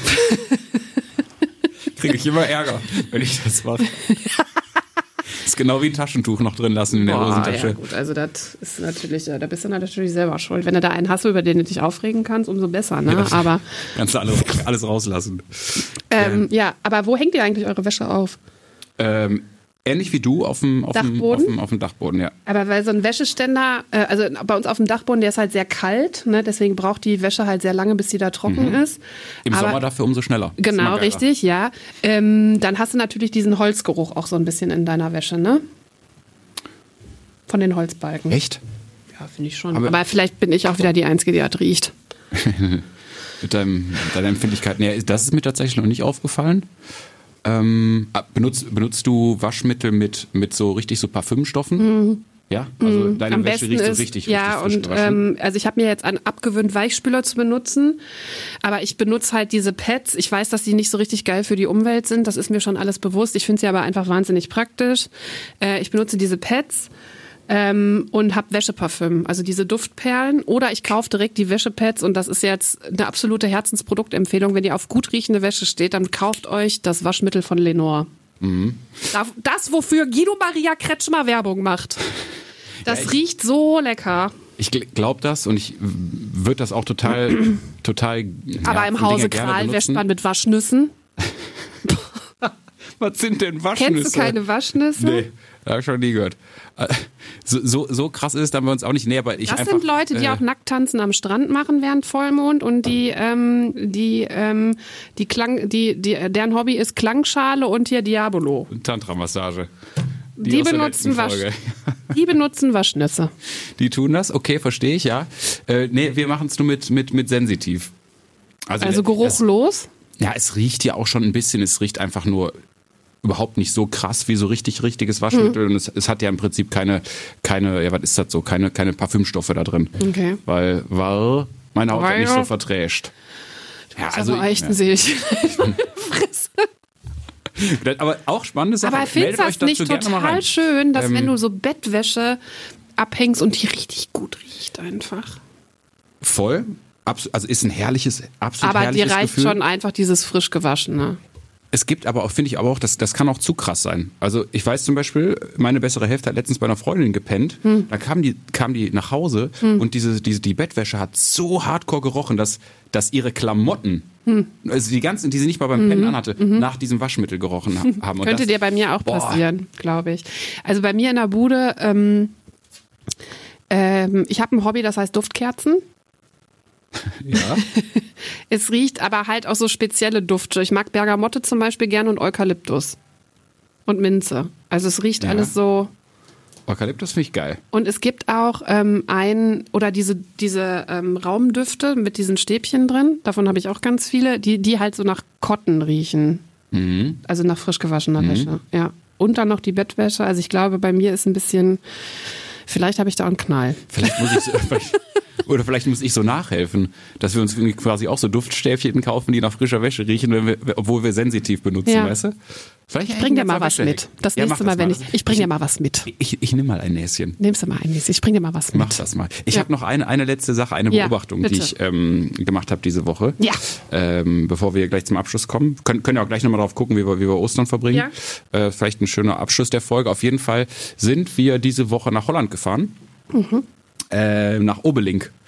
Kriege ich immer Ärger, wenn ich das mache. Ist genau wie ein Taschentuch noch drin lassen in der Hosentasche. Ja gut, also das ist natürlich, da bist du natürlich selber schuld. Wenn du da einen hast, über den du dich aufregen kannst, umso besser, ne? Ja, aber kannst du alles rauslassen. Ja, aber wo hängt ihr eigentlich eure Wäsche auf? Ähnlich wie du auf dem Dachboden, ja. Aber weil so ein Wäscheständer, also bei uns auf dem Dachboden, der ist halt sehr kalt, ne? Deswegen braucht die Wäsche halt sehr lange, bis sie da trocken ist. Im Sommer dafür umso schneller. Genau, richtig, ja. Dann hast du natürlich diesen Holzgeruch auch so ein bisschen in deiner Wäsche, ne? Von den Holzbalken. Echt? Ja, finde ich schon. Aber vielleicht bin ich auch wieder die Einzige, die das riecht. Mit deiner Empfindlichkeit. Nee, das ist mir tatsächlich noch nicht aufgefallen. Benutzt du Waschmittel mit so richtig so Parfümstoffen? Mhm. Ja, also deine Am Wäsche riecht so richtig ja, frisch und gewaschen. also ich habe mir jetzt abgewöhnt, Weichspüler zu benutzen, aber ich benutze halt diese Pads. Ich weiß, dass die nicht so richtig geil für die Umwelt sind, das ist mir schon alles bewusst. Ich finde sie aber einfach wahnsinnig praktisch. Ich benutze diese Pads und habe Wäscheparfüm, also diese Duftperlen, oder ich kaufe direkt die Wäschepads und das ist jetzt eine absolute Herzensproduktempfehlung. Wenn ihr auf gut riechende Wäsche steht, dann kauft euch das Waschmittel von Lenore. Mhm. Das, wofür Guido Maria Kretschmer Werbung macht. Das riecht so lecker. Ich glaube das und ich würde das auch total. Aber im Hause Kral wäscht man mit Waschnüssen. Was sind denn Waschnüsse? Kennst du keine Waschnüsse? Nee, habe ich schon nie gehört. So krass ist es dann bei uns auch nicht. Nee, aber das sind Leute, die auch Nackttanzen am Strand machen während Vollmond und deren Hobby ist Klangschale und hier Diabolo. Tantra-Massage. Die benutzen Waschnüsse. Die tun das? Okay, verstehe ich, ja. Nee, wir machen es nur mit Sensitiv. Also geruchlos? Es riecht ja auch schon ein bisschen. Es riecht einfach nur überhaupt nicht so krass wie so richtiges Waschmittel. Und es hat ja im Prinzip keine, was ist das so, keine Parfümstoffe da drin. Okay. Weil meine Haut nicht so verträgt. Ja, also echt sehe ich. Aber auch spannende Sache. Aber findest du das nicht total schön, dass wenn du so Bettwäsche abhängst und die richtig gut riecht einfach? Voll. Also ist ein herrliches Gefühl. Aber dir reicht schon einfach dieses frisch gewaschene. Es gibt aber auch, finde ich aber auch, das kann auch zu krass sein. Also ich weiß zum Beispiel, meine bessere Hälfte hat letztens bei einer Freundin gepennt. Da kam die nach Hause und die Bettwäsche hat so hardcore gerochen, dass ihre Klamotten, also die ganzen, die sie nicht mal beim Pennen anhatte, nach diesem Waschmittel gerochen haben. Und könnte dir bei mir auch passieren, glaube ich. Also bei mir in der Bude, ich habe ein Hobby, das heißt Duftkerzen. Ja. Es riecht aber halt auch so spezielle Dufte. Ich mag Bergamotte zum Beispiel gerne und Eukalyptus. Und Minze. Also es riecht alles so. Eukalyptus finde ich geil. Und es gibt auch diese Raumdüfte mit diesen Stäbchen drin. Davon habe ich auch ganz viele, die halt so nach Cotton riechen. Mhm. Also nach frisch gewaschener Wäsche. Ja. Und dann noch die Bettwäsche. Also ich glaube, bei mir ist ein bisschen, vielleicht habe ich da einen Knall. Vielleicht muss ich so nachhelfen, dass wir uns quasi auch so Duftstäbchen kaufen, die nach frischer Wäsche riechen, obwohl wir Sensitiv benutzen, weißt du? Ich bring dir mal was mit. Das nächste Mal, ich bring dir mal was mit. Ich nehme mal ein Näschen. Nimmst du mal ein Näschen. Ich bring dir mal was mit. Mach das mal. Ich habe noch eine letzte Sache, eine Beobachtung, die ich gemacht habe diese Woche. Ja. Bevor wir gleich zum Abschluss kommen. Können ja auch gleich nochmal drauf gucken, wie wir Ostern verbringen. Ja. Vielleicht ein schöner Abschluss der Folge. Auf jeden Fall sind wir diese Woche nach Holland gefahren. Nach Obelink.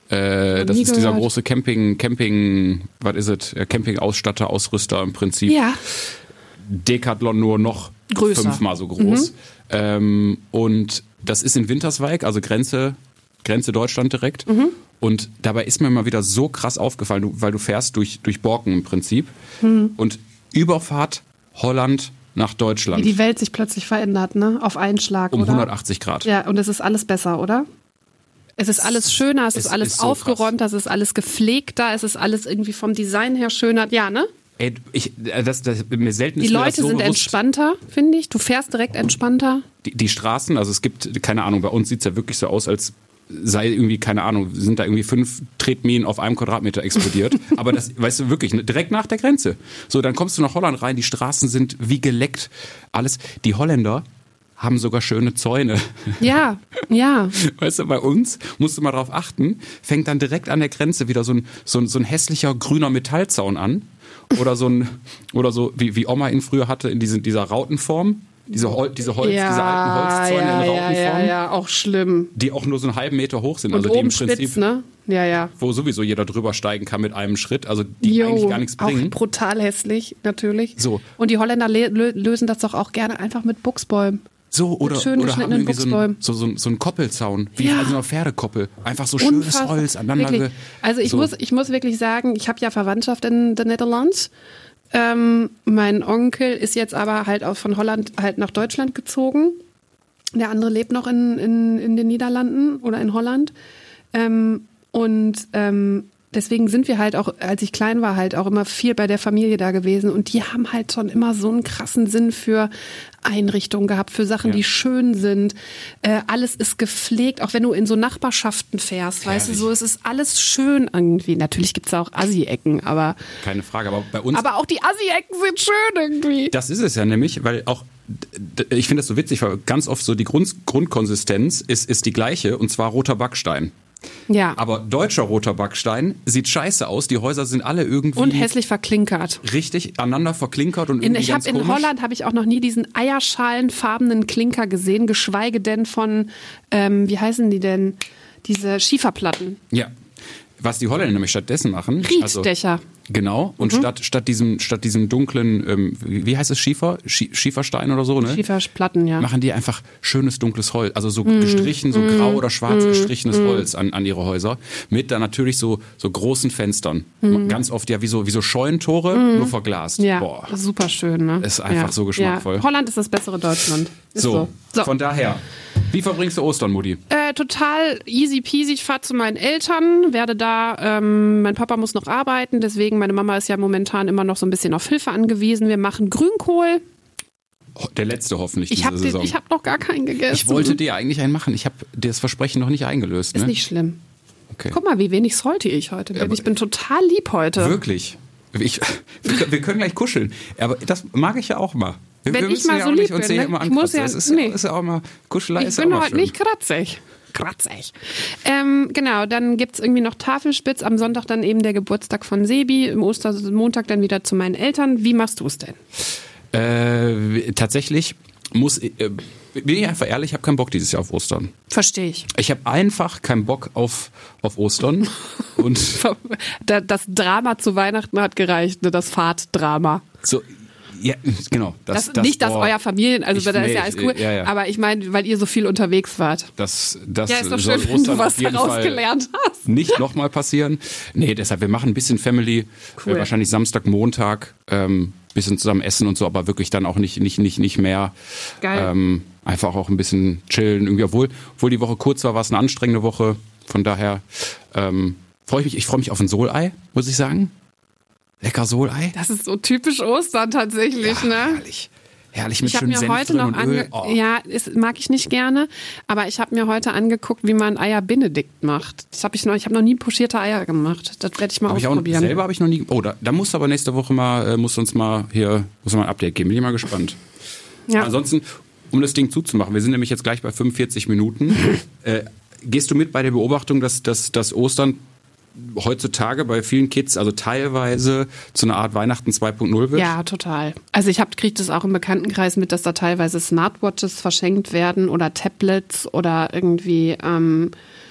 Das ist dieser große Camping, was ist es? Campingausstatter, Ausrüster im Prinzip. Ja. Decathlon nur noch größer. 5-mal so groß. Und das ist in Winterswijk, also Grenze Deutschland direkt. Und dabei ist mir mal wieder so krass aufgefallen, weil du fährst durch Borken im Prinzip. Und Überfahrt Holland nach Deutschland. Wie die Welt sich plötzlich verändert, ne? Auf einen Schlag, um oder? 180 Grad. Ja, und es ist alles besser, oder? Es ist alles schöner, es ist alles so aufgeräumter, es ist alles gepflegter, es ist alles irgendwie vom Design her schöner. Ja, ne? Ey, mir selten die ist mir Leute das so sind bewusst. Entspannter, finde ich. Du fährst direkt entspannter. Die Straßen, also es gibt, keine Ahnung, bei uns sieht es ja wirklich so aus, als sei irgendwie, keine Ahnung, sind da irgendwie 5 Tretminen auf einem Quadratmeter explodiert. Aber das, weißt du, wirklich, direkt nach der Grenze. So, dann kommst du nach Holland rein, die Straßen sind wie geleckt. Alles. Die Holländer haben sogar schöne Zäune. Ja. Weißt du, bei uns, musst du mal drauf achten, fängt dann direkt an der Grenze wieder so ein hässlicher grüner Metallzaun an. Oder so wie Oma ihn früher hatte, in dieser Rautenform. Diese alten Holzzäune in Rautenform. Ja, auch schlimm. Die auch nur so einen halben Meter hoch sind. Und Also die oben im Prinzip, spitz, ne? Ja. Wo sowieso jeder drüber steigen kann mit einem Schritt. Also die eigentlich gar nichts bringen. Auch brutal hässlich, natürlich. So. Und die Holländer lösen das doch auch gerne einfach mit Buchsbäumen. So, oder schön haben irgendwie Buchsbäumen. so einen Koppelzaun, wie also eine Pferdekoppel. Einfach so schönes Unfassbar. Holz aneinander. Also ich muss wirklich sagen, ich habe ja Verwandtschaft in den Netherlands. Mein Onkel ist jetzt aber halt auch von Holland halt nach Deutschland gezogen. Der andere lebt noch in den Niederlanden oder in Holland. Deswegen sind wir halt auch, als ich klein war, halt auch immer viel bei der Familie da gewesen. Und die haben halt schon immer so einen krassen Sinn für Einrichtungen gehabt, für Sachen, die schön sind. Alles ist gepflegt, auch wenn du in so Nachbarschaften fährst, weißt du, so, es ist alles schön irgendwie. Natürlich gibt's da auch Assi-Ecken, aber... Keine Frage, aber bei uns... Aber auch die Assi-Ecken sind schön irgendwie. Das ist es ja nämlich, weil auch... Ich finde das so witzig, weil ganz oft so die Grundkonsistenz ist die gleiche, und zwar roter Backstein. Ja. Aber deutscher roter Backstein sieht scheiße aus. Die Häuser sind alle irgendwie... Und hässlich verklinkert. Richtig, aneinander verklinkert und irgendwie ganz komisch. In Holland habe ich auch noch nie diesen eierschalenfarbenen Klinker gesehen, geschweige denn von, wie heißen die denn, diese Schieferplatten. Ja. Was die Holländer nämlich stattdessen machen... Rietdächer. Genau, und statt diesem dunklen, wie heißt es, Schieferstein oder so, ne? Schieferplatten, ja. Machen die einfach schönes dunkles Holz, also so gestrichen, so grau oder schwarz gestrichenes Holz an ihre Häuser, mit dann natürlich so großen Fenstern. Ganz oft ja wie so Scheunentore, nur verglast. Ja, boah, super schön, ne? Ist einfach so geschmackvoll. Ja. Holland ist das bessere Deutschland. Ist so. Von daher, wie verbringst du Ostern, Mutti? Total easy peasy. Ich fahre zu meinen Eltern, werde da, mein Papa muss noch arbeiten, deswegen meine Mama ist ja momentan immer noch so ein bisschen auf Hilfe angewiesen. Wir machen Grünkohl. Der letzte hoffentlich diese Saison. Ich habe noch gar keinen gegessen. Ich wollte dir eigentlich einen machen. Ich habe das Versprechen noch nicht eingelöst. Ist ne? nicht schlimm. Okay. Guck mal, wie wenig salty ich heute bin. Ich bin total lieb heute. Wirklich? Wir können gleich kuscheln. Aber das mag ich ja auch mal. Wenn ich mal so lieb bin, ne? Ich muss ja, das ist ja auch mal, Kuschelei ist ja auch mal schön. Ich bin heute nicht kratzig. Genau, dann gibt's irgendwie noch Tafelspitz. Am Sonntag dann eben der Geburtstag von Sebi. Im Ostermontag dann wieder zu meinen Eltern. Wie machst du es denn? Tatsächlich bin ich einfach ehrlich, ich habe keinen Bock dieses Jahr auf Ostern. Verstehe ich. Ich habe einfach keinen Bock auf Ostern. Und das Drama zu Weihnachten hat gereicht, ne? Das Fahrtdrama. So, ja, genau. Nicht, dass euer Familien, also da ist ja alles cool, aber ich meine, weil ihr so viel unterwegs wart. Das ja, ist doch soll schön, wenn Ostern du was auf jeden daraus Fall gelernt hast. Nicht nochmal passieren. Nee, deshalb, wir machen ein bisschen Family, cool. Wahrscheinlich Samstag, Montag, bisschen zusammen essen und so, aber wirklich dann auch nicht mehr. Geil. Einfach auch ein bisschen chillen. Irgendwie, obwohl die Woche kurz war es eine anstrengende Woche. Von daher freue ich mich. Ich freue mich auf ein Solei, muss ich sagen. Lecker Solei. Das ist so typisch Ostern tatsächlich, ja, ne? Herrlich mit ich schönem Senf heute drin noch und Öl. Oh. Ja, mag ich nicht gerne, aber ich habe mir heute angeguckt, wie man Eier Benedikt macht. Ich habe noch nie pochierte Eier gemacht. Das werde ich mal ausprobieren. Selber habe ich noch nie. Oh, da musst du aber nächste Woche mal ein Update geben. Bin ich mal gespannt. Ja. Ansonsten, um das Ding zuzumachen, wir sind nämlich jetzt gleich bei 45 Minuten. Gehst du mit bei der Beobachtung, dass Ostern heutzutage bei vielen Kids also teilweise zu einer Art Weihnachten 2.0 wird? Ja, total. Also ich kriege das auch im Bekanntenkreis mit, dass da teilweise Smartwatches verschenkt werden oder Tablets oder irgendwie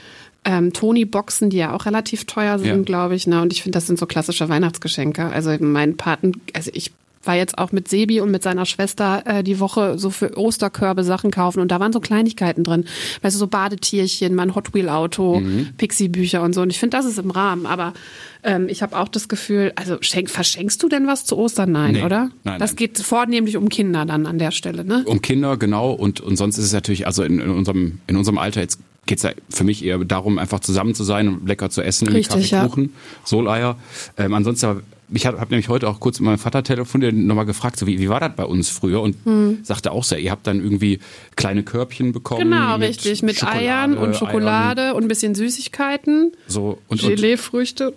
Toni-Boxen, die ja auch relativ teuer sind, glaube ich. Ne? Und ich finde, das sind so klassische Weihnachtsgeschenke. Also ich war jetzt auch mit Sebi und mit seiner Schwester die Woche so für Osterkörbe Sachen kaufen und da waren so Kleinigkeiten drin. Weißt du, so Badetierchen, mein Hot Wheel Auto, Pixie-Bücher und so. Und ich finde, das ist im Rahmen. Aber ich habe auch das Gefühl, also verschenkst du denn was zu Ostern? Nein, oder? Nein. Das geht vornehmlich um Kinder dann an der Stelle, ne? Um Kinder, genau. Und sonst ist es natürlich, also in unserem Alter jetzt geht's ja für mich eher darum, einfach zusammen zu sein und lecker zu essen, Richtig, Kaffeekuchen, Soleier. Ansonsten ich habe nämlich heute auch kurz mit meinem Vater telefoniert und nochmal gefragt, so wie war das bei uns früher? Und sagte auch so, ihr habt dann irgendwie kleine Körbchen bekommen. Genau, richtig, mit Eiern und Schokolade und ein bisschen Süßigkeiten. So, und Geleefrüchte.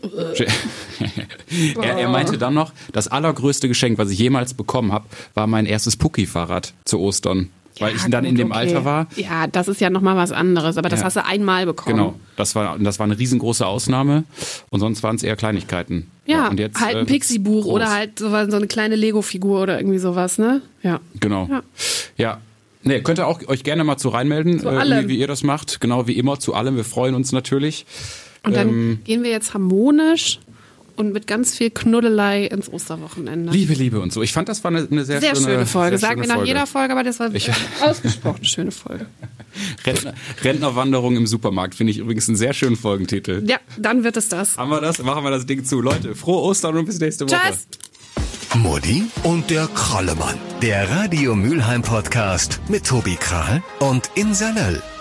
Er meinte dann noch, das allergrößte Geschenk, was ich jemals bekommen habe, war mein erstes Pucki-Fahrrad zu Ostern. Weil ich dann in dem Alter war. Ja, das ist ja nochmal was anderes, aber das hast du einmal bekommen. Genau, das war eine riesengroße Ausnahme und sonst waren es eher Kleinigkeiten. Ja, und jetzt, halt ein Pixie-Buch oder halt so eine kleine Lego-Figur oder irgendwie sowas, ne? Ja. Genau. Ja. Nee, könnt ihr auch euch gerne mal zu reinmelden, wie ihr das macht. Genau wie immer, zu allem. Wir freuen uns natürlich. Und dann gehen wir jetzt harmonisch und mit ganz viel Knuddelei ins Osterwochenende. Liebe und so. Ich fand, das war eine sehr schöne Folge. Sagen wir nach jeder Folge, aber das war ausgesprochen eine schöne Folge. Rentnerwanderung im Supermarkt finde ich übrigens einen sehr schönen Folgentitel. Ja, dann wird es das. Haben wir das? Machen wir das Ding zu. Leute, frohe Ostern und bis nächste Woche. Tschüss. Mutti und der Krallemann. Der Radio Mülheim Podcast mit Tobi Krahl und Insa Löll.